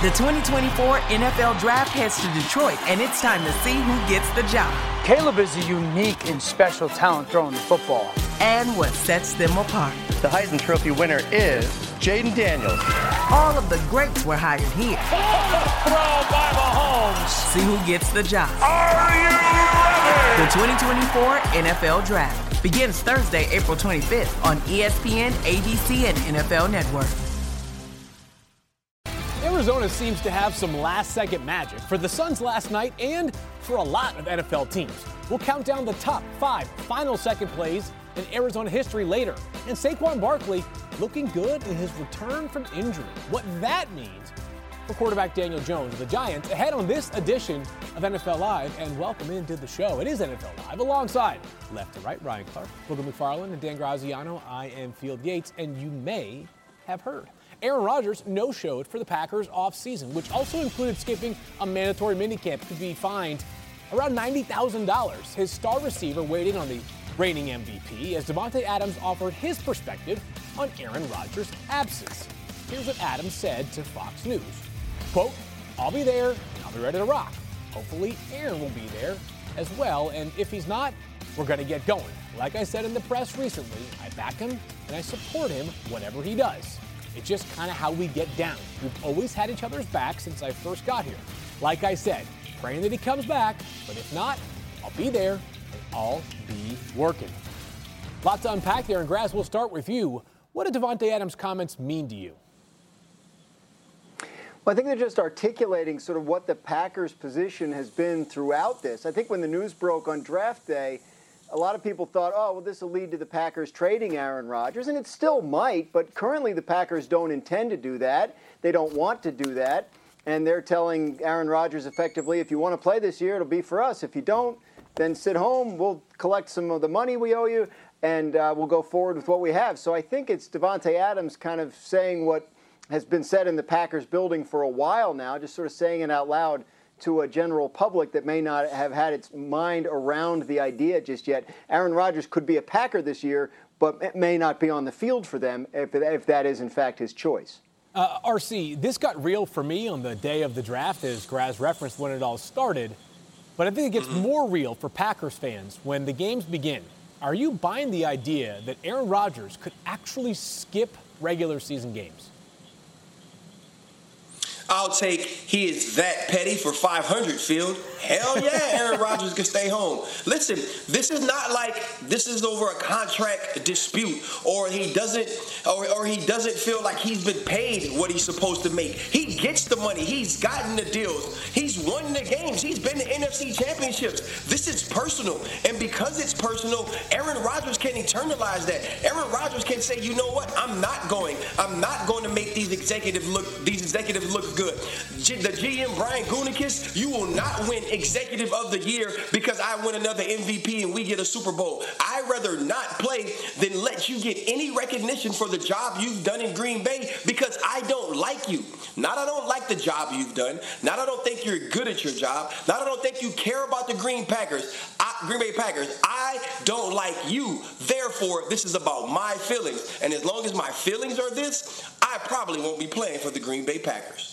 The 2024 NFL Draft heads to Detroit, and it's time to see who gets the job. Caleb is a unique and special talent throwing the football. And what sets them apart. The Heisman Trophy winner is Jaden Daniels. All of the greats were hired here. Throw by Mahomes. See who gets the job. Are you ready? The 2024 NFL Draft begins Thursday, April 25th on ESPN, ABC, and NFL Network. Arizona seems to have some last-second magic for the Suns last night and for a lot of NFL teams. We'll count down the top 5 final second plays in Arizona history later. And Saquon Barkley looking good in his return from injury. What that means for quarterback Daniel Jones of the Giants ahead on this edition of NFL Live. And welcome into the show. It is NFL Live alongside left to right, Ryan Clark, Booger McFarland, and Dan Graziano. I am Field Yates, and you may have heard Aaron Rodgers no-showed for the Packers off-season, which also included skipping a mandatory minicamp to be fined around $90,000. His star receiver waiting on the reigning MVP as Davante Adams offered his perspective on Aaron Rodgers' absence. Here's what Adams said to Fox News. Quote, "I'll be there and I'll be ready to rock. Hopefully Aaron will be there as well, and if he's not, we're going to get going. Like I said in the press recently, I back him and I support him whatever he does. It's just kind of how we get down. We've always had each other's back since I first got here. Like I said, praying that he comes back, but if not, I'll be there and I'll be working." Lots to unpack there, and Graz, we'll start with you. What did Davante Adams' comments mean to you? Well, I think they're just articulating sort of what the Packers' position has been throughout this. I think when the news broke on draft day, a lot of people thought, oh, well, this will lead to the Packers trading Aaron Rodgers, and it still might, but currently the Packers don't intend to do that. They don't want to do that, and they're telling Aaron Rodgers effectively, if you want to play this year, it'll be for us. If you don't, then sit home, we'll collect some of the money we owe you, and we'll go forward with what we have. So I think it's Davante Adams kind of saying what has been said in the Packers building for a while now, just sort of saying it out loud to a general public that may not have had its mind around the idea just yet. Aaron Rodgers could be a Packer this year, but it may not be on the field for them if that is, in fact, his choice. RC, this got real for me on the day of the draft, as Graz referenced when it all started. But I think it gets more real for Packers fans when the games begin. Are you buying the idea that Aaron Rodgers could actually skip regular season games? I'll take he is that petty for 500, Field. Hell yeah, Aaron Rodgers can stay home. Listen, this is not like this is over a contract dispute or he doesn't feel like he's been paid what he's supposed to make. He gets the money. He's gotten the deals. He's won the games. He's been to NFC championships. This is personal. And because it's personal, Aaron Rodgers can internalize that. Aaron Rodgers can say, you know what? I'm not going to make these executives look good. The GM Brian Gutekunst, you will not win Executive of the Year because I win another MVP and we get a Super Bowl. I'd rather not play than let you get any recognition for the job you've done in Green Bay because I don't like you. Not I don't like the job you've done. Not I don't think you're good at your job. Not I don't think you care about the Green Bay Packers. I don't like you. Therefore, this is about my feelings. And as long as my feelings are this, I probably won't be playing for the Green Bay Packers.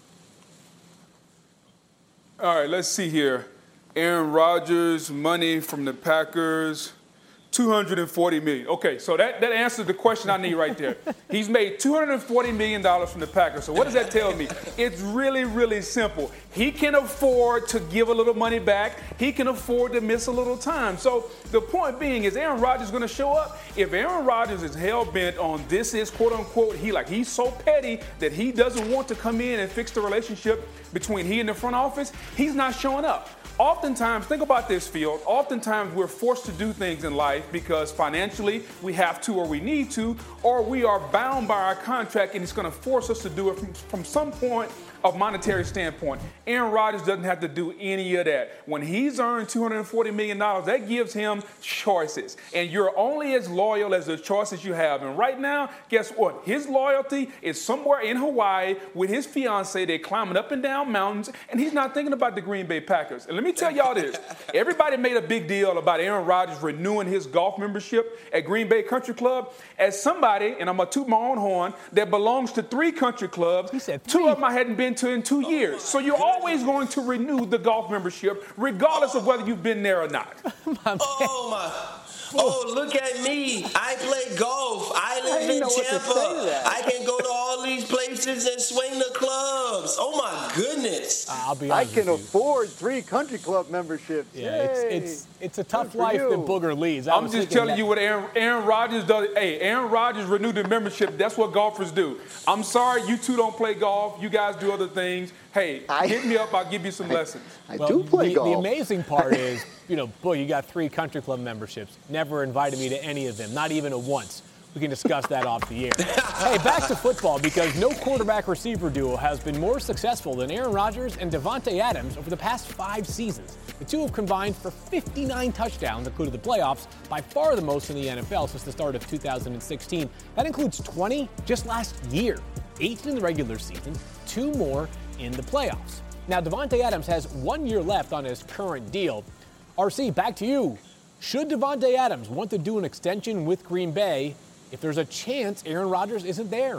All right, let's see here. Aaron Rodgers, money from the Packers, $240 million. Okay, so that answers the question I need right there. He's made $240 million from the Packers. So what does that tell me? It's really, really simple. He can afford to give a little money back. He can afford to miss a little time. So the point being, is Aaron Rodgers going to show up? If Aaron Rodgers is hell-bent on this is, quote-unquote, he's so petty that he doesn't want to come in and fix the relationship between he and the front office, he's not showing up. Oftentimes, think about this, Field. Oftentimes, we're forced to do things in life because financially we have to or we need to, or we are bound by our contract and it's going to force us to do it from some point of monetary standpoint. Aaron Rodgers doesn't have to do any of that. When he's earned $240 million, that gives him choices. And you're only as loyal as the choices you have. And right now, guess what? His loyalty is somewhere in Hawaii with his fiance. They're climbing up and down mountains, and he's not thinking about the Green Bay Packers. And let me tell y'all this. Everybody made a big deal about Aaron Rodgers renewing his golf membership at Green Bay Country Club. As somebody, and I'm going to toot my own horn, that belongs to 3 country clubs, He said 3. 2 of them I hadn't been to in 2 years. So you're always going to renew the golf membership, regardless of whether you've been there or not. Oh, look at me. I play golf. I live in Tampa. I can go to all these places and swing the clubs. Oh, my goodness. I'll be I honest can with you. afford 3 country club memberships. Yeah, it's a tough life that Booger leads. I'm just telling you what Aaron Rodgers does. Hey, Aaron Rodgers renewed the membership. That's what golfers do. I'm sorry you two don't play golf. You guys do other things. Hey, hit me up. I'll give you some lessons. I do play golf. The amazing part is, boy, you got 3 country club memberships. Never invited me to any of them, not even a once. We can discuss that off the air. Hey, back to football, because no quarterback-receiver duo has been more successful than Aaron Rodgers and Davante Adams over the past 5 seasons. The two have combined for 59 touchdowns, including the playoffs, by far the most in the NFL since the start of 2016. That includes 20 just last year, 18 in the regular season, 2 more in the playoffs. Now, Davante Adams has 1 year left on his current deal. RC, back to you. Should Davante Adams want to do an extension with Green Bay if there's a chance Aaron Rodgers isn't there?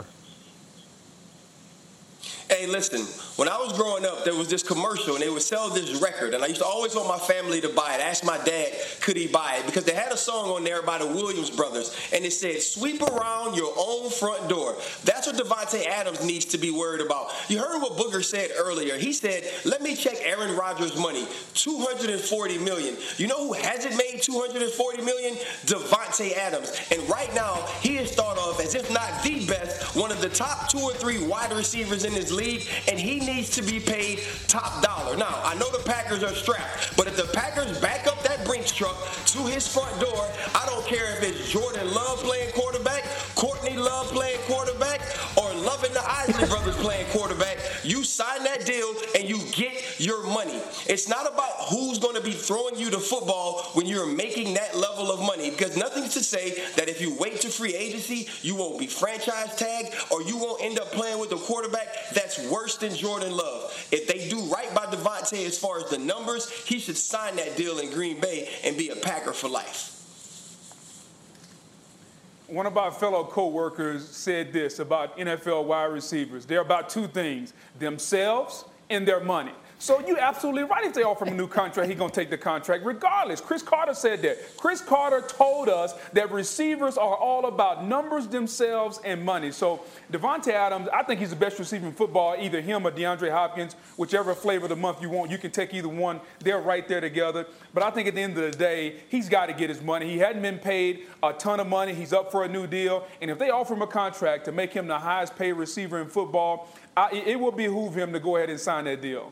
Hey, listen, when I was growing up, there was this commercial, and they would sell this record, and I used to always want my family to buy it. Ask my dad, could he buy it? Because they had a song on there by the Williams brothers, and it said, sweep around your own front door. That's what Davante Adams needs to be worried about. You heard what Booger said earlier. He said, let me check Aaron Rodgers' money, $240 million. You know who hasn't made $240 million? Davante Adams. And right now, he is thought of as, if not the best, one of the top 2 or 3 wide receivers in this league, and he needs to be paid top dollar. Now, I know the Packers are strapped, but if the Packers back up that Brinks truck to his front door, I don't care if it's Jordan Love playing quarterback, Courtney Love playing quarterback, or Love and the Isley brothers playing quarterback. You sign that deal and you get your money. It's not about who's going to be throwing you the football when you're making that level of money, because nothing's to say that if you wait to free agency, you won't be franchise tagged or you won't end up playing with a quarterback that's worse than Jordan Love. If they do right by Davante as far as the numbers, he should sign that deal in Green Bay and be a Packer for life. One of our fellow co-workers said this about NFL wide receivers. They're about 2 things, themselves and their money. So you're absolutely right. If they offer him a new contract, he's going to take the contract regardless. Chris Carter said that. Chris Carter told us that receivers are all about numbers, themselves, and money. So Davante Adams, I think he's the best receiver in football, either him or DeAndre Hopkins, whichever flavor of the month you want. You can take either one. They're right there together. But I think at the end of the day, he's got to get his money. He hadn't been paid a ton of money. He's up for a new deal. And if they offer him a contract to make him the highest paid receiver in football, it will behoove him to go ahead and sign that deal.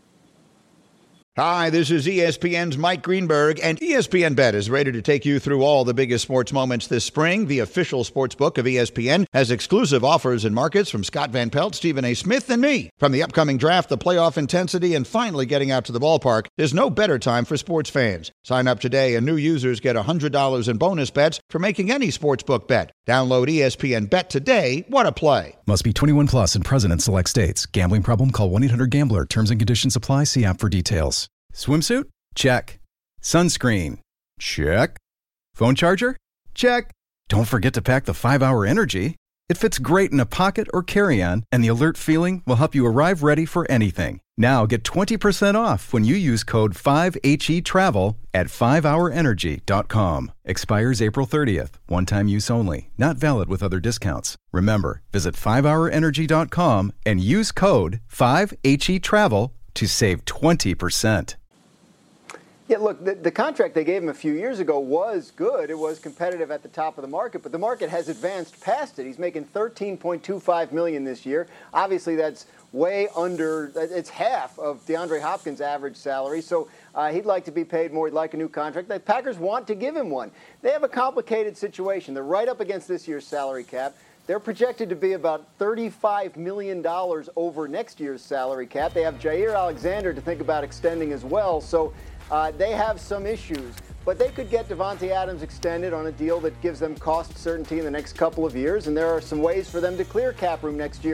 Hi, this is ESPN's Mike Greenberg, and ESPN Bet is ready to take you through all the biggest sports moments this spring. The official sports book of ESPN has exclusive offers and markets from Scott Van Pelt, Stephen A. Smith, and me. From the upcoming draft, the playoff intensity, and finally getting out to the ballpark, there's no better time for sports fans. Sign up today, and new users get $100 in bonus bets for making any sportsbook bet. Download ESPN Bet today. What a play. Must be 21 plus and present in select states. Gambling problem? Call 1-800-GAMBLER. Terms and conditions apply. See app for details. Swimsuit? Check. Sunscreen? Check. Phone charger? Check. Don't forget to pack the 5-Hour Energy. It fits great in a pocket or carry-on, and the alert feeling will help you arrive ready for anything. Now get 20% off when you use code 5HETRAVEL at 5hourenergy.com. Expires April 30th. One-time use only. Not valid with other discounts. Remember, visit 5hourenergy.com and use code 5HETRAVEL to save 20%. Yeah, look, the contract they gave him a few years ago was good. It was competitive at the top of the market, but the market has advanced past it. He's making $13.25 million this year. Obviously, that's way under, it's half of DeAndre Hopkins' average salary. So he'd like to be paid more. He'd like a new contract. The Packers want to give him one. They have a complicated situation. They're right up against this year's salary cap. They're projected to be about $35 million over next year's salary cap. They have Jair Alexander to think about extending as well. So they have some issues. But they could get Davante Adams extended on a deal that gives them cost certainty in the next couple of years. And there are some ways for them to clear cap room next year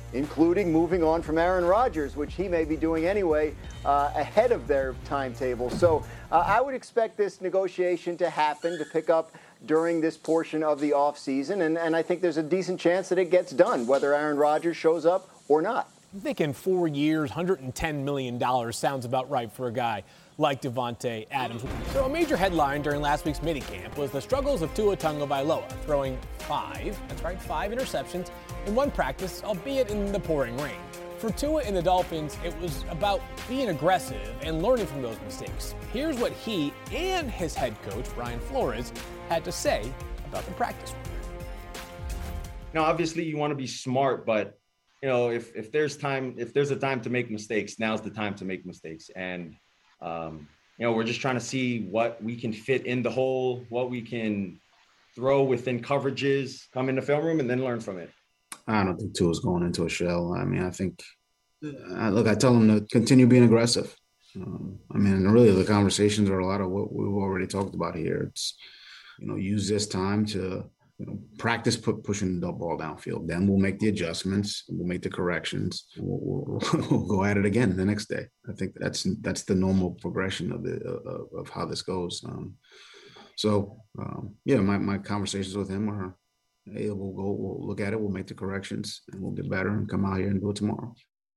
including moving on from Aaron Rodgers, which he may be doing anyway, ahead of their timetable. So I would expect this negotiation to happen, to pick up during this portion of the offseason, and I think there's a decent chance that it gets done, whether Aaron Rodgers shows up or not. I'm thinking 4 years, $110 million sounds about right for a guy like Davante Adams. So a major headline during last week's minicamp was the struggles of Tua Tagovailoa, throwing 5 interceptions in one practice, albeit in the pouring rain. For Tua and the Dolphins, it was about being aggressive and learning from those mistakes. Here's what he and his head coach, Brian Flores, had to say about the practice. Obviously you want to be smart, but if there's a time to make mistakes, now's the time to make mistakes. And we're just trying to see what we can fit in the hole, what we can throw within coverages, come in the film room, and then learn from it. I don't think Tua's going into a shell. I mean, I think, I tell him to continue being aggressive. Really the conversations are a lot of what we've already talked about here. It's, use this time to, practice pushing the ball downfield. Then we'll make the adjustments. We'll make the corrections. We'll go at it again the next day. I think that's the normal progression of how this goes. My conversations with him are, hey, we'll look at it. We'll make the corrections, and we'll get better and come out here and do it tomorrow.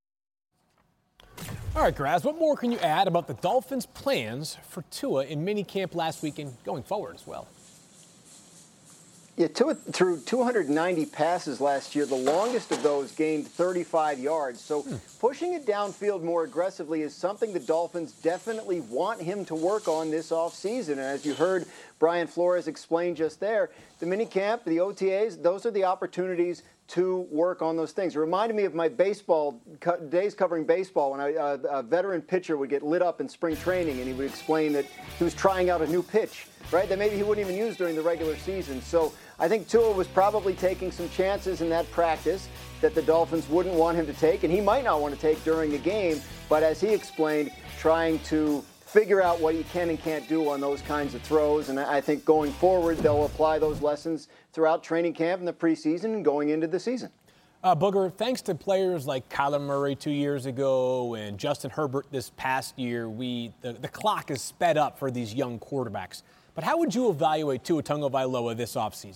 All right, Graz, what more can you add about the Dolphins' plans for Tua in minicamp last week and going forward as well? Yeah, Tua threw 290 passes last year. The longest of those gained 35 yards. So pushing it downfield more aggressively is something the Dolphins definitely want him to work on this offseason. And as you heard Brian Flores explain just there, the minicamp, the OTAs, those are the opportunities to work on those things. It reminded me of my baseball days covering baseball when a veteran pitcher would get lit up in spring training, and he would explain that he was trying out a new pitch, right, that maybe he wouldn't even use during the regular season. So I think Tua was probably taking some chances in that practice that the Dolphins wouldn't want him to take, and he might not want to take during the game, but as he explained, trying to figure out what he can and can't do on those kinds of throws. And I think going forward, they'll apply those lessons throughout training camp and the preseason and going into the season. Booger, thanks to players like Kyler Murray 2 years ago and Justin Herbert this past year, the clock is sped up for these young quarterbacks. But how would you evaluate Tua Tagovailoa this offseason?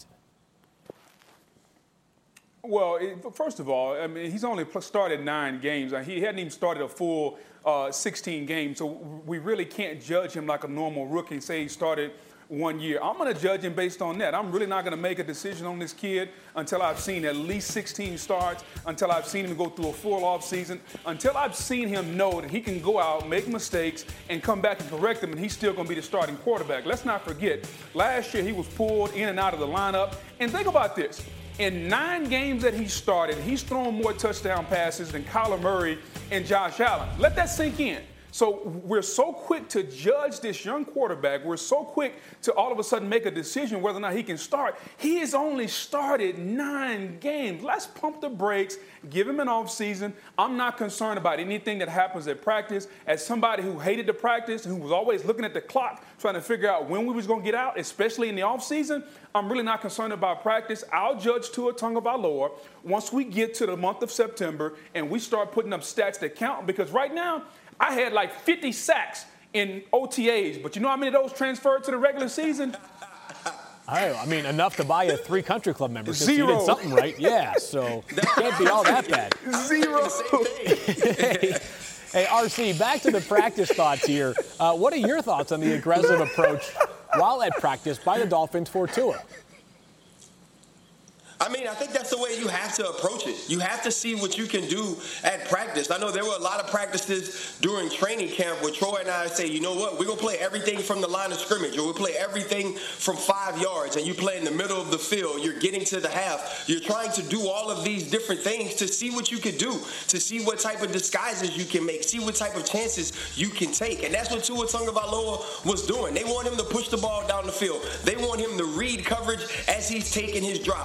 Well, first of all, he's only started 9 games. He hadn't even started a full 16 games, so we really can't judge him like a normal rookie and say he started 1 year. I'm going to judge him based on that. I'm really not going to make a decision on this kid until I've seen at least 16 starts, until I've seen him go through a full offseason, until I've seen him know that he can go out, make mistakes, and come back and correct them, and he's still going to be the starting quarterback. Let's not forget, last year he was pulled in and out of the lineup. And think about this. In 9 games that he started, he's thrown more touchdown passes than Kyler Murray and Josh Allen. Let that sink in. So we're so quick to judge this young quarterback. We're so quick to all of a sudden make a decision whether or not he can start. He has only started 9 games. Let's pump the brakes, give him an offseason. I'm not concerned about anything that happens at practice. As somebody who hated the practice, who was always looking at the clock, trying to figure out when we was going to get out, especially in the offseason, I'm really not concerned about practice. I'll judge Tua Tagovailoa once we get to the month of September and we start putting up stats that count, because right now, I had like 50 sacks in OTAs, but you know how many of those transferred to the regular season? Enough to buy a 3 country club membership. 0. You did something right. Yeah, so it can't be all that bad. 0. Hey, RC, back to the practice thoughts here. What are your thoughts on the aggressive approach while at practice by the Dolphins for Tua? I think that's the way you have to approach it. You have to see what you can do at practice. I know there were a lot of practices during training camp where Troy and I say, you know what, we're going to play everything from the line of scrimmage, or we'll play everything from 5 yards, and you play in the middle of the field. You're getting to the half. You're trying to do all of these different things to see what you can do, to see what type of disguises you can make, see what type of chances you can take. And that's what Tua Tagovailoa was doing. They want him to push the ball down the field. They want him to read coverage as he's taking his drop.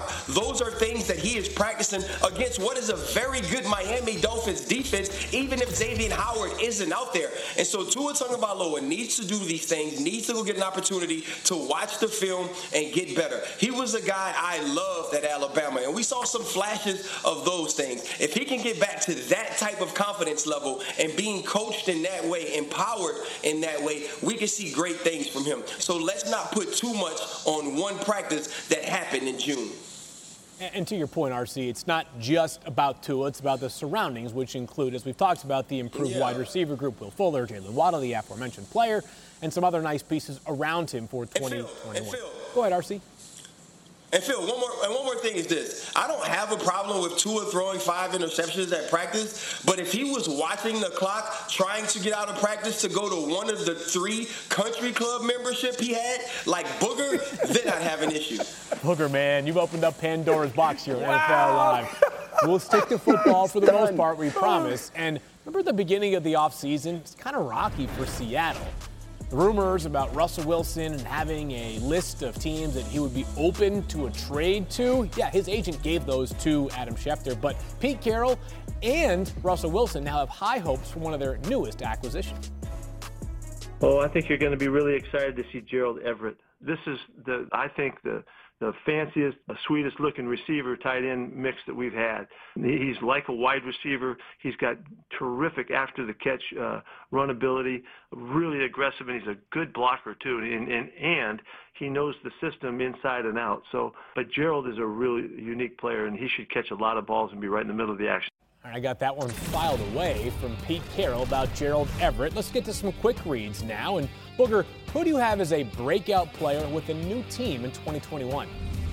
those are things that he is practicing against what is a very good Miami Dolphins defense, even if Xavier Howard isn't out there. And so Tua Tagovailoa needs to do these things, needs to go get an opportunity to watch the film and get better. He was a guy I loved at Alabama, and we saw some flashes of those things. If he can get back to that type of confidence level and being coached in that way, empowered in that way, we can see great things from him. So let's not put too much on one practice that happened in June. And to your point, RC, it's not just about Tua, it's about the surroundings, which include, as we've talked about, the improved wide receiver group, Will Fuller, Jalen Waddle, the aforementioned player, and some other nice pieces around him for 2021. Go ahead, RC. And Phil, one more thing is this. I don't have a problem with Tua throwing 5 interceptions at practice, but if he was watching the clock, trying to get out of practice to go to one of the 3 country club membership he had, like Booger, then I'd have an issue. Booger, man, you've opened up Pandora's box here at NFL Live. We'll stick to football for the most part, we promise. And remember at the beginning of the offseason, it's kind of rocky for Seattle. The rumors about Russell Wilson and having a list of teams that he would be open to a trade to. Yeah, his agent gave those to Adam Schefter, but Pete Carroll and Russell Wilson now have high hopes for one of their newest acquisitions. Oh, I think you're going to be really excited to see Gerald Everett. This is I think the fanciest, sweetest looking receiver tight end mix that we've had. He's like a wide receiver. He's got terrific after the catch run ability, really aggressive, and he's a good blocker too. And he knows the system inside and out. So, but Gerald is a really unique player, and he should catch a lot of balls and be right in the middle of the action. All right, I got that one filed away from Pete Carroll about Gerald Everett. Let's get to some quick reads now. And Booger, who do you have as a breakout player with a new team in 2021?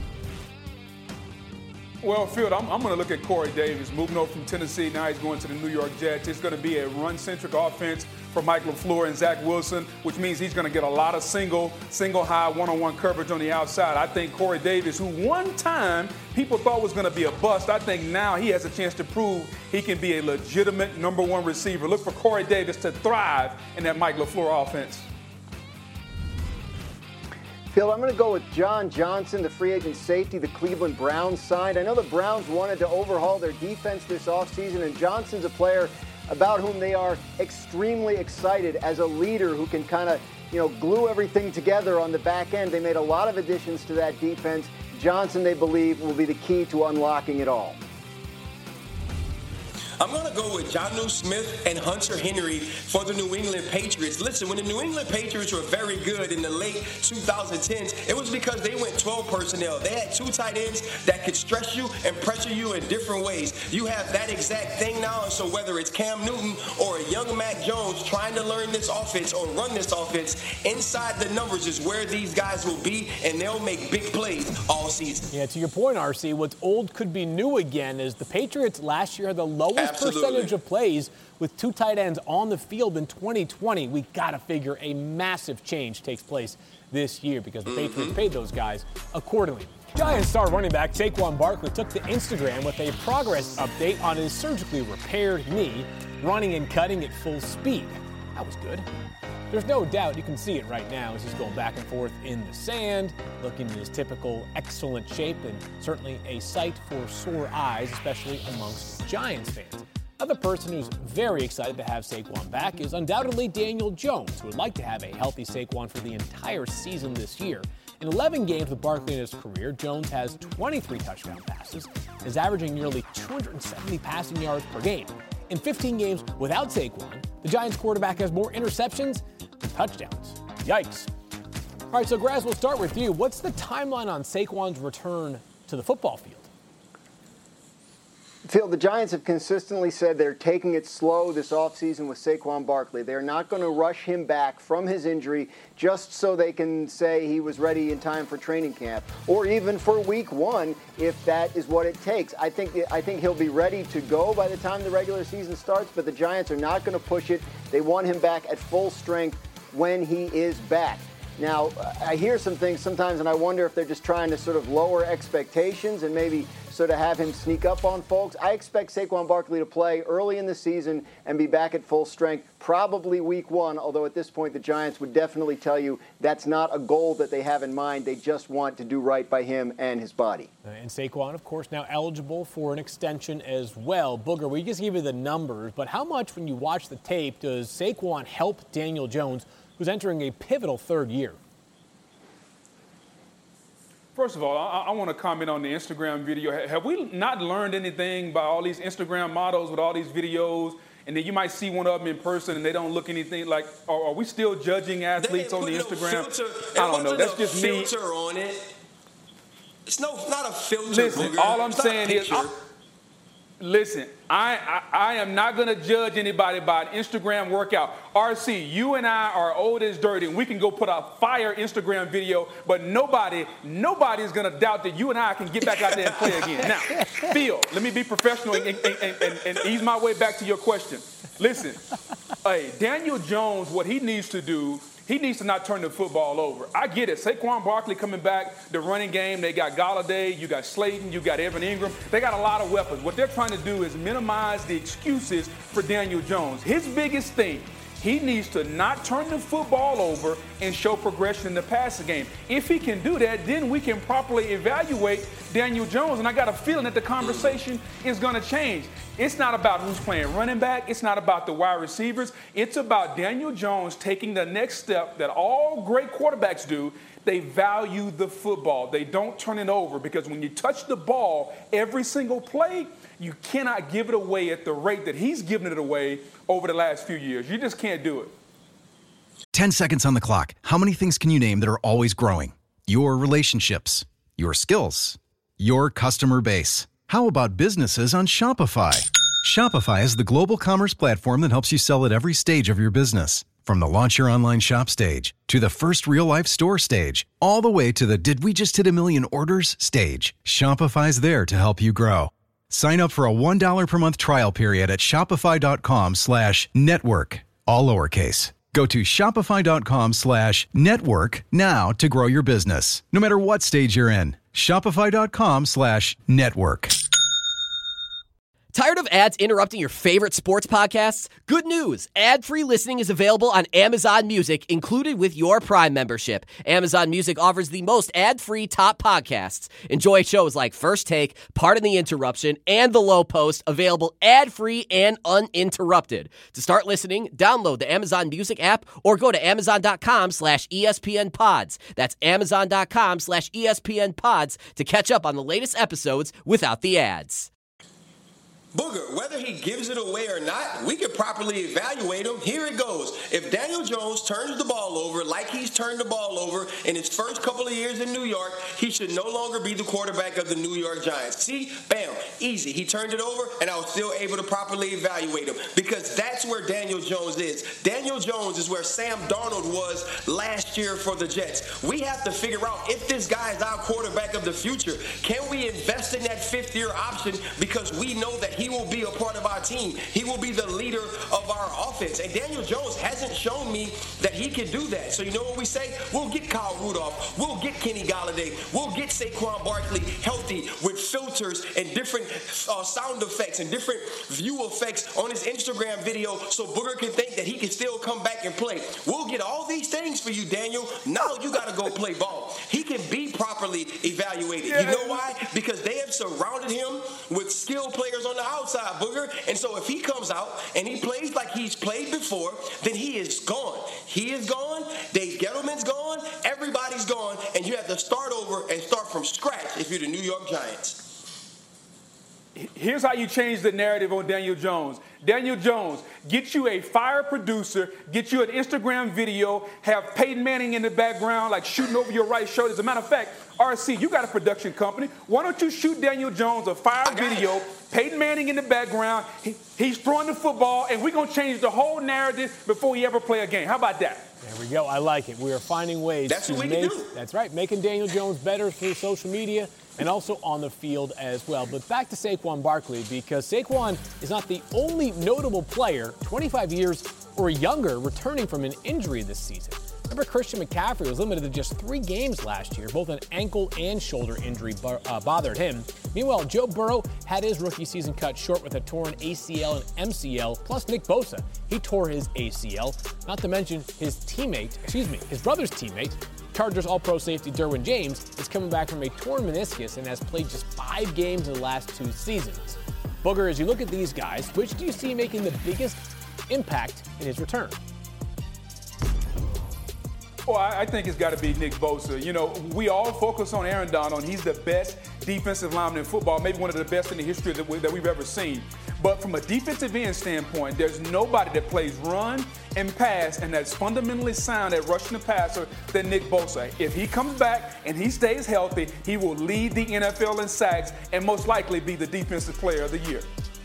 Well, Field, I'm going to look at Corey Davis, moving over from Tennessee. Now he's going to the New York Jets. It's going to be a run-centric offense for Mike LaFleur and Zach Wilson, which means he's going to get a lot of single high, one-on-one coverage on the outside. I think Corey Davis, who one time people thought was going to be a bust, I think now he has a chance to prove he can be a legitimate number 1 receiver. Look for Corey Davis to thrive in that Mike LaFleur offense. Phil, I'm going to go with John Johnson, the free agent safety the Cleveland Browns signed. I know the Browns wanted to overhaul their defense this offseason, and Johnson's a player about whom they are extremely excited as a leader who can kind of, glue everything together on the back end. They made a lot of additions to that defense. Johnson, they believe, will be the key to unlocking it all. I'm going to go with Jonnu Smith and Hunter Henry for the New England Patriots. Listen, when the New England Patriots were very good in the late 2010s, it was because they went 12 personnel. They had 2 tight ends that could stress you and pressure you in different ways. You have that exact thing now, and so whether it's Cam Newton or a young Mac Jones trying to learn this offense or run this offense, inside the numbers is where these guys will be, and they'll make big plays all season. Yeah, to your point, RC, what's old could be new again is the Patriots last year had the lowest percentage of plays with 2 tight ends on the field in 2020. We got to figure a massive change takes place this year because the Patriots paid those guys accordingly. Giants star running back Saquon Barkley took to Instagram with a progress update on his surgically repaired knee, running and cutting at full speed. That was good. There's no doubt you can see it right now as he's going back and forth in the sand, looking in his typical excellent shape, and certainly a sight for sore eyes, especially amongst Giants fans. Another person who's very excited to have Saquon back is undoubtedly Daniel Jones, who would like to have a healthy Saquon for the entire season this year. In 11 games with Barkley in his career, Jones has 23 touchdown passes, is averaging nearly 270 passing yards per game. In 15 games without Saquon, the Giants quarterback has more interceptions than touchdowns. Yikes. All right, so Graz, we'll start with you. What's the timeline on Saquon's return to the football field? Phil, the Giants have consistently said they're taking it slow this offseason with Saquon Barkley. They're not going to rush him back from his injury just so they can say he was ready in time for training camp, or even for week 1 if that is what it takes. I think he'll be ready to go by the time the regular season starts, but the Giants are not going to push it. They want him back at full strength when he is back. Now, I hear some things sometimes, and I wonder if they're just trying to sort of lower expectations and maybe so to have him sneak up on folks. I expect Saquon Barkley to play early in the season and be back at full strength, probably week 1, although at this point the Giants would definitely tell you that's not a goal that they have in mind. They just want to do right by him and his body. And Saquon, of course, now eligible for an extension as well. Booger, we just give you the numbers, but how much, when you watch the tape, does Saquon help Daniel Jones, who's entering a pivotal third year? First of all, I want to comment on the Instagram video. Have we not learned anything by all these Instagram models with all these videos? And then you might see one of them in person and they don't look anything like, are we still judging athletes on the Instagram? I don't know. That's just me. Filter on it. It's not a filter. Listen, all I'm saying is, listen, I am not going to judge anybody by an Instagram workout. RC, you and I are old as dirt, and we can go put a fire Instagram video, but nobody's going to doubt that you and I can get back out there and play again. Now, Phil, let me be professional and ease my way back to your question. Listen, hey, Daniel Jones, what he needs to do, he needs to not turn the football over. I get it. Saquon Barkley coming back, the running game. They got Golladay, you got Slayton, you got Evan Ingram. They got a lot of weapons. What they're trying to do is minimize the excuses for Daniel Jones. His biggest thing, he needs to not turn the football over and show progression in the passing game. If he can do that, then we can properly evaluate Daniel Jones. And I got a feeling that the conversation is going to change. It's not about who's playing running back. It's not about the wide receivers. It's about Daniel Jones taking the next step that all great quarterbacks do. They value the football. They don't turn it over, because when you touch the ball every single play, you cannot give it away at the rate that he's given it away over the last few years. You just can't do it. 10 seconds on the clock. How many things can you name that are always growing? Your relationships, your skills, your customer base. How about businesses on Shopify? Shopify is the global commerce platform that helps you sell at every stage of your business. From the launch your online shop stage, to the first real-life store stage, all the way to the did we just hit a million orders stage. Shopify's there to help you grow. Sign up for a $1 per month trial period at shopify.com/network, all lowercase. Go to shopify.com/network now to grow your business, no matter what stage you're in. Shopify.com/network. Tired of ads interrupting your favorite sports podcasts? Good news! Ad-free listening is available on Amazon Music, included with your Prime membership. Amazon Music offers the most ad-free top podcasts. Enjoy shows like First Take, Pardon the Interruption, and The Low Post, available ad-free and uninterrupted. To start listening, download the Amazon Music app or go to amazon.com/ESPN Pods. That's amazon.com/ESPN Pods to catch up on the latest episodes without the ads. Booger, whether he gives it away or not, we can properly evaluate him. Here it goes. If Daniel Jones turns the ball over like he's turned the ball over in his first couple of years in New York, he should no longer be the quarterback of the New York Giants. See? Bam. Easy. He turned it over, and I was still able to properly evaluate him, because that's where Daniel Jones is. Daniel Jones is where Sam Darnold was last year for the Jets. We have to figure out if this guy is our quarterback of the future. Can we invest in that fifth-year option, because we know that he will be a part of our team. He will be the leader of our offense. And Daniel Jones hasn't shown me that he can do that. So you know what we say? We'll get Kyle Rudolph. We'll get Kenny Golladay. We'll get Saquon Barkley healthy with filters and different sound effects and different view effects on his Instagram video, so Booger can think that he can still come back and play. We'll get all these things for you, Daniel. Now you got to go play ball. He can be properly evaluated. You know why? Because they have surrounded him with skilled players on the outside, Booger. And so if he comes out and he plays like he's played before, then he is gone. He is gone. Dave Gettleman's gone. Everybody's gone. And you have to start over and start from scratch if you're the New York Giants. Here's how you change the narrative on Daniel Jones. Daniel Jones, get you a fire producer, get you an Instagram video, have Peyton Manning in the background, like shooting over your right shoulder. As a matter of fact, RC, you got a production company. Why don't you shoot Daniel Jones a fire video, Peyton Manning in the background, he's throwing the football, and we're going to change the whole narrative before he ever play a game. How about that? There we go. I like it. We are finding ways to make, that's right, making Daniel Jones better through social media and also on the field as well. But back to Saquon Barkley, because Saquon is not the only notable player, 25 years or younger, returning from an injury this season. Remember, Christian McCaffrey was limited to just 3 games last year. Both an ankle and shoulder injury bothered him. Meanwhile, Joe Burrow had his rookie season cut short with a torn ACL and MCL, plus Nick Bosa. He tore his ACL, not to mention his brother's teammate, Chargers All-Pro safety Derwin James, is coming back from a torn meniscus and has played just 5 games in the last 2 seasons. Booger, as you look at these guys, which do you see making the biggest impact in his return? Well, I think it's got to be Nick Bosa. You know, we all focus on Aaron Donald. He's the best defensive lineman in football, maybe one of the best in the history that we've ever seen. But from a defensive end standpoint, there's nobody that plays run and pass and that's fundamentally sound at rushing the passer than Nick Bosa. If he comes back and he stays healthy, he will lead the NFL in sacks and most likely be the defensive player of the year.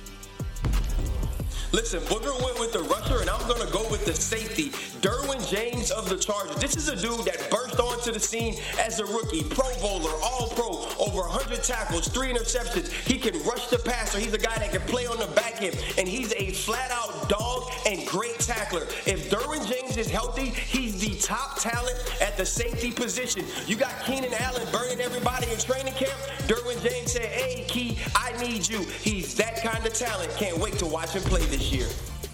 Listen, Booger went with the rusher, and I'm going to go with the safety, Derwin James of the Chargers. This is a dude that burst onto the scene as a rookie, Pro Bowler, All-Pro, over 100 tackles, 3 interceptions. He can rush the passer. He's a guy that can play on the back end, and he's a flat-out dog and great tackler. If Derwin James is healthy, he's the top talent at the safety position. You got Keenan Allen burning everybody in training camp. Derwin James said, "Hey, Key, I need you." He's that kind of talent. Can't wait to watch him play this year.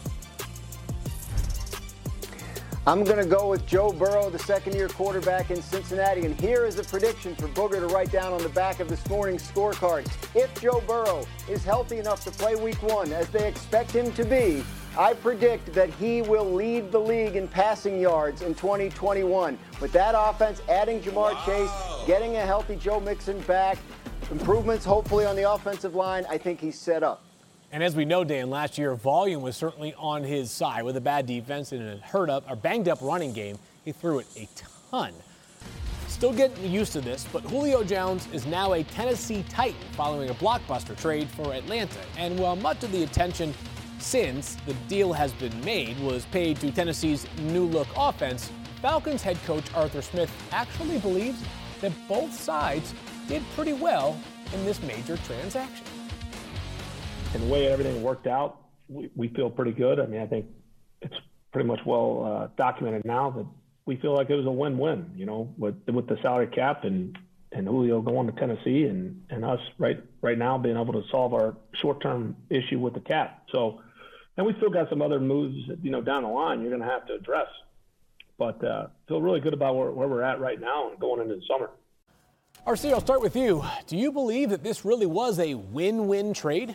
I'm going to go with Joe Burrow, the second-year quarterback in Cincinnati. And here is a prediction for Booger to write down on the back of this morning's scorecard. If Joe Burrow is healthy enough to play Week 1, as they expect him to be, I predict that he will lead the league in passing yards in 2021. With that offense, adding Jamar Chase, getting a healthy Joe Mixon back, improvements hopefully on the offensive line, I think he's set up. And as we know, Dan, last year, volume was certainly on his side. With a bad defense and a banged-up running game, he threw it a ton. Still getting used to this, but Julio Jones is now a Tennessee Titan following a blockbuster trade for Atlanta. And while much of the attention since the deal has been made was paid to Tennessee's new-look offense, Falcons head coach Arthur Smith actually believes that both sides did pretty well in this major transaction. And the way everything worked out, we feel pretty good. I mean, I think it's pretty much well documented now that we feel like it was a win-win, you know, with the salary cap and Julio going to Tennessee and us right now being able to solve our short-term issue with the cap. So, and we still got some other moves, you know, down the line you're going to have to address. But feel really good about where we're at right now and going into the summer. RC, I'll start with you. Do you believe that this really was a win-win trade?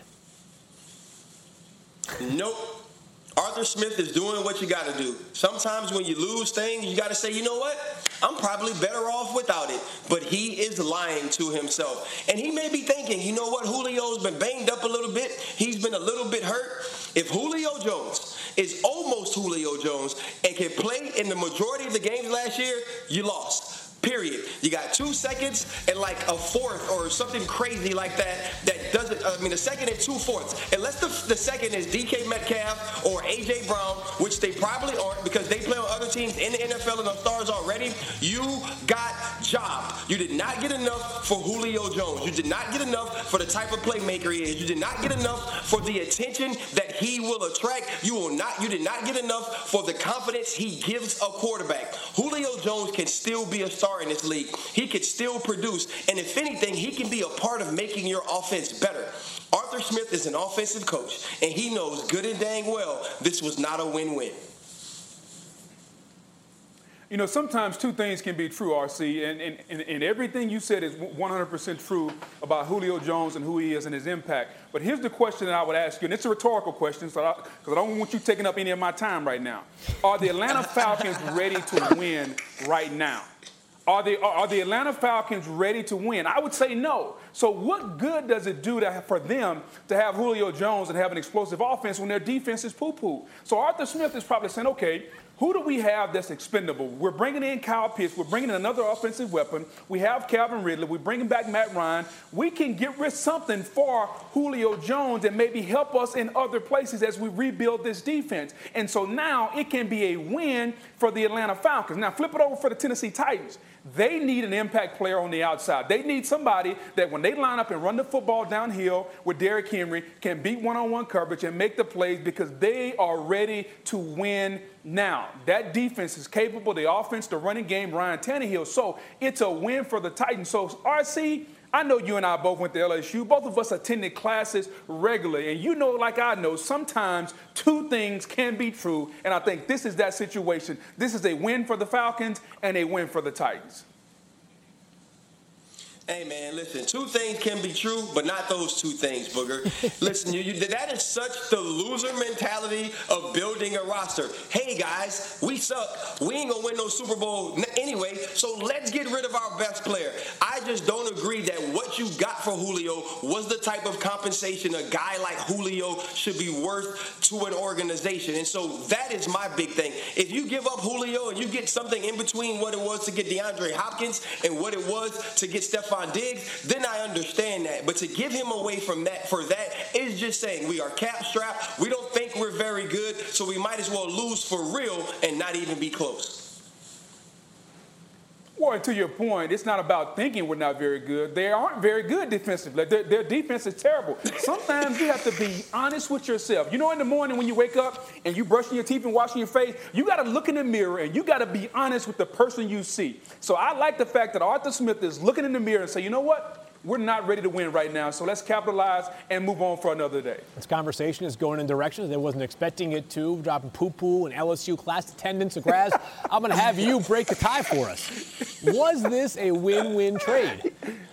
Nope. Arthur Smith is doing what you got to do. Sometimes when you lose things, you got to say, you know what? I'm probably better off without it. But he is lying to himself. And he may be thinking, you know what? Julio's been banged up a little bit. He's been a little bit hurt. If Julio Jones is almost Julio Jones and can play in the majority of the games last year, you lost. Period. You got 2 seconds and like a fourth or something crazy like that doesn't, the second and 2 fourths. Unless the second is DK Metcalf or A.J. Brown, which they probably aren't because they play on other teams in the NFL and are stars already, you got jobbed. You did not get enough for Julio Jones. You did not get enough for the type of playmaker he is. You did not get enough for the attention that he will attract. You did not get enough for the confidence he gives a quarterback. Julio Jones can still be a star in this league. He could still produce, and if anything, he can be a part of making your offense better. Arthur Smith is an offensive coach, and he knows good and dang well this was not a win-win. You know, sometimes 2 things can be true, RC, and everything you said is 100% true about Julio Jones and who he is and his impact. But here's the question that I would ask you, and it's a rhetorical question, because I don't want you taking up any of my time right now. Are the Atlanta Falcons ready to win right now? Are the Atlanta Falcons ready to win? I would say no. So what good does it do for them to have Julio Jones and have an explosive offense when their defense is poo-poo? So Arthur Smith is probably saying, okay, who do we have that's expendable? We're bringing in Kyle Pitts. We're bringing in another offensive weapon. We have Calvin Ridley. We're bringing back Matt Ryan. We can get rid of something for Julio Jones and maybe help us in other places as we rebuild this defense. And so now it can be a win for the Atlanta Falcons. Now flip it over for the Tennessee Titans. They need an impact player on the outside. They need somebody that when they line up and run the football downhill with Derrick Henry can beat one-on-one coverage and make the plays because they are ready to win now. That defense is capable. The offense, the running game, Ryan Tannehill. So it's a win for the Titans. So, RC, I know you and I both went to LSU. Both of us attended classes regularly. And you know, like I know, sometimes two things can be true. And I think this is that situation. This is a win for the Falcons and a win for the Titans. Hey, man, listen, two things can be true, but not those two things, Booger. Listen, that is such the loser mentality of building a roster. Hey, guys, we suck. We ain't going to win no Super Bowl anyway, so let's get rid of our best player. I just don't agree that what you got for Julio was the type of compensation a guy like Julio should be worth to an organization. And so that is my big thing. If you give up Julio and you get something in between what it was to get DeAndre Hopkins and what it was to get Stephon Diggs, then I understand that. But to give him away from that for that is just saying we are cap strapped. We don't think we're very good, so we might as well lose for real and not even be close. Well, to your point, it's not about thinking we're not very good. They aren't very good defensively. Their defense is terrible. Sometimes you have to be honest with yourself. You know, in the morning when you wake up and you brushing your teeth and washing your face, you got to look in the mirror and you got to be honest with the person you see. So I like the fact that Arthur Smith is looking in the mirror and say, you know what? We're not ready to win right now, so let's capitalize and move on for another day. This conversation is going in directions they wasn't expecting it to, dropping poo-poo and LSU class attendance. Graz, I'm going to have you break the tie for us. Was this a win-win trade?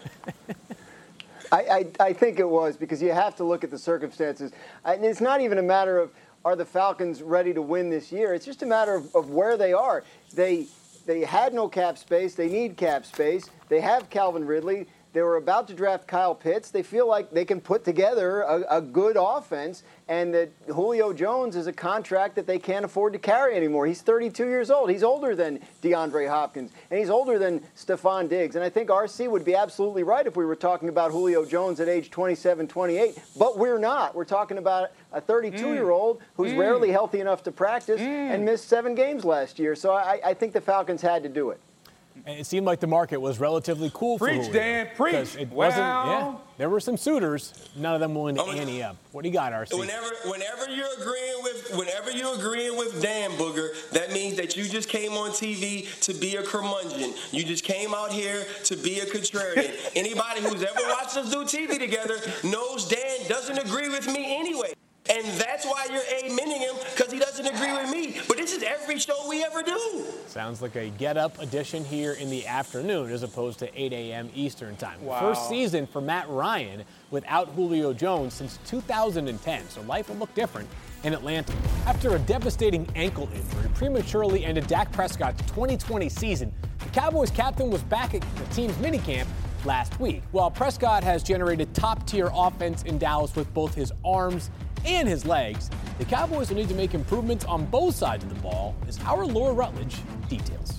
I think it was, because you have to look at the circumstances. And it's not even a matter of are the Falcons ready to win this year. It's just a matter of where they are. They had no cap space. They need cap space. They have Calvin Ridley. They were about to draft Kyle Pitts. They feel like they can put together a good offense, and that Julio Jones is a contract that they can't afford to carry anymore. He's 32 years old. He's older than DeAndre Hopkins, and he's older than Stephon Diggs. And I think RC would be absolutely right if we were talking about Julio Jones at age 27, 28. But we're not. We're talking about a 32-year-old who's rarely healthy enough to practice and missed 7 games last year. So I think the Falcons had to do it. And it seemed like the market was relatively cool for Julio. Preach, Dan, preach. It wasn't, there were some suitors, none of them willing to ante up. What do you got, RC? Whenever you're agreeing with Dan, Booger, that means that you just came on TV to be a curmudgeon. You just came out here to be a contrarian. Anybody who's ever watched us do TV together knows Dan doesn't agree with me anyway. And that's why you're amening him, because he doesn't agree with me. But this is every show we ever do. Sounds like a get-up edition here in the afternoon as opposed to 8 a.m. Eastern time. Wow. First season for Matt Ryan without Julio Jones since 2010, so life will look different in Atlanta. After a devastating ankle injury prematurely ended Dak Prescott's 2020 season, the Cowboys captain was back at the team's minicamp last week. While Prescott has generated top-tier offense in Dallas with both his arms and his legs, the Cowboys will need to make improvements on both sides of the ball, as our Laura Rutledge details.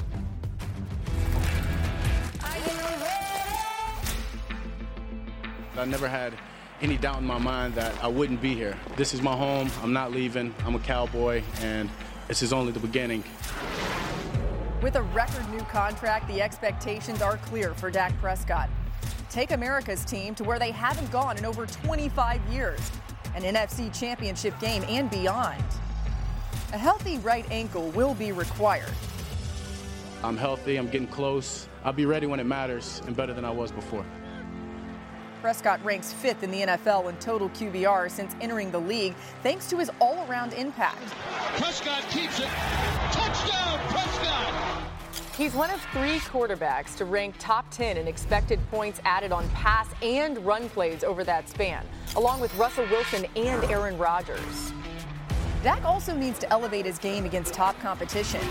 I never had any doubt in my mind that I wouldn't be here. This is my home. I'm not leaving. I'm a Cowboy, and this is only the beginning. With a record new contract, the expectations are clear for Dak Prescott. Take America's team to where they haven't gone in over 25 years. An NFC championship game and beyond. A healthy right ankle will be required. I'm healthy, I'm getting close. I'll be ready when it matters and better than I was before. Prescott ranks 5th in the NFL in total QBR since entering the league, thanks to his all-around impact. Prescott keeps it. Touchdown, Prescott! He's one of 3 quarterbacks to rank top 10 in expected points added on pass and run plays over that span, along with Russell Wilson and Aaron Rodgers. Dak also needs to elevate his game against top competition.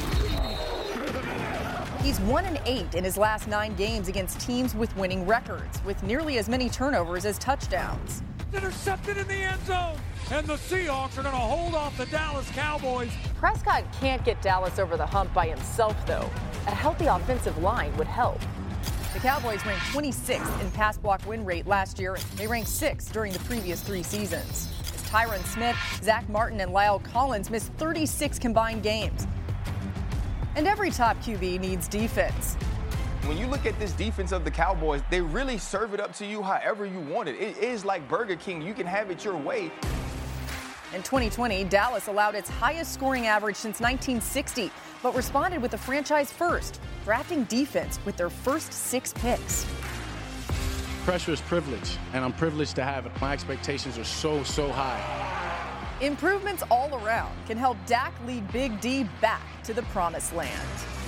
He's 1-8 in his last 9 games against teams with winning records, with nearly as many turnovers as touchdowns. Intercepted in the end zone, and the Seahawks are going to hold off the Dallas Cowboys. Prescott can't get Dallas over the hump by himself, though. A healthy offensive line would help. The Cowboys ranked 26th in pass block win rate last year. They ranked 6th during the previous 3 seasons. As Tyron Smith, Zach Martin, and Lyle Collins missed 36 combined games. And every top QB needs defense. When you look at this defense of the Cowboys, they really serve it up to you however you want it. It is like Burger King. You can have it your way. In 2020, Dallas allowed its highest scoring average since 1960, but responded with a franchise first, drafting defense with their first 6 picks. Pressure is privilege, and I'm privileged to have it. My expectations are so high. Improvements all around can help Dak lead Big D back to the promised land.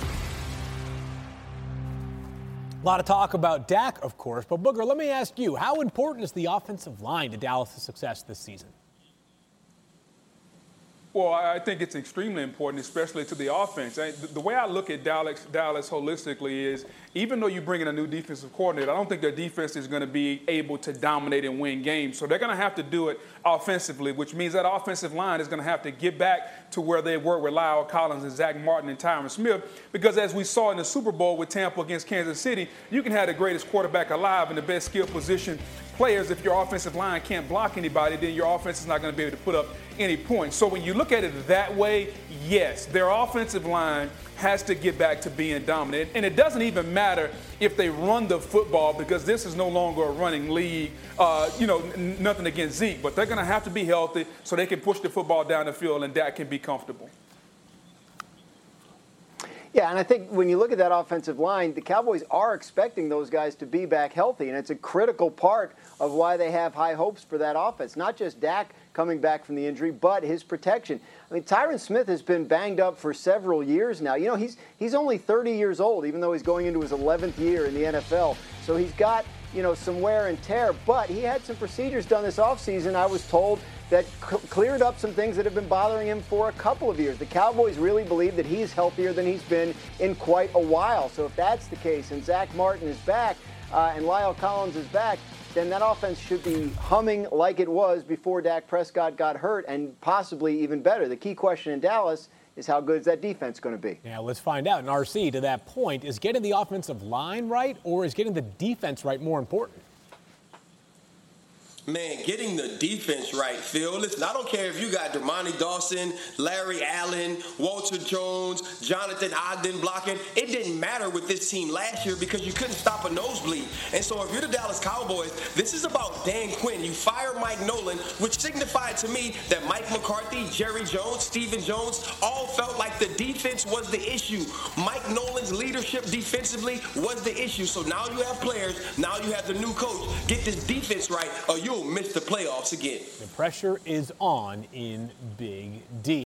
A lot of talk about Dak, of course, but Booger, let me ask you, how important is the offensive line to Dallas' success this season? Well, I think it's extremely important, especially to the offense. The way I look at Dallas holistically is, even though you bring in a new defensive coordinator, I don't think their defense is going to be able to dominate and win games. So they're going to have to do it offensively, which means that offensive line is going to have to get back to where they were with La'el Collins and Zach Martin and Tyron Smith. Because as we saw in the Super Bowl with Tampa against Kansas City, you can have the greatest quarterback alive and the best skill position players. If your offensive line can't block anybody, then your offense is not going to be able to put up any points. So when you look at it that way, yes, their offensive line has to get back to being dominant. And it doesn't even matter if they run the football, because this is no longer a running league. Nothing against Zeke, but they're going to have to be healthy so they can push the football down the field and Dak can be comfortable. Yeah, and I think when you look at that offensive line, the Cowboys are expecting those guys to be back healthy, and it's a critical part of why they have high hopes for that offense. Not just Dak coming back from the injury, but his protection. I mean, Tyron Smith has been banged up for several years now. You know, he's only 30 years old, even though he's going into his 11th year in the NFL. So he's got, some wear and tear, but he had some procedures done this offseason, I was told, that cleared up some things that have been bothering him for a couple of years. The Cowboys really believe that he's healthier than he's been in quite a while. So if that's the case and Zach Martin is back and La'el Collins is back, then that offense should be humming like it was before Dak Prescott got hurt, and possibly even better. The key question in Dallas is, how good is that defense going to be? Yeah, let's find out. And RC, to that point, is getting the offensive line right, or is getting the defense right more important? Man, getting the defense right, Phil. Listen, I don't care if you got Dermontti Dawson, Larry Allen, Walter Jones, Jonathan Ogden blocking. It didn't matter with this team last year because you couldn't stop a nosebleed. And so if you're the Dallas Cowboys, this is about Dan Quinn. You fire Mike Nolan, which signified to me that Mike McCarthy, Jerry Jones, Stephen Jones all felt like the defense was the issue. Mike Nolan's leadership defensively was the issue. So now you have players, now you have the new coach. Get this defense right, or you'll miss the playoffs again. The pressure is on in Big D.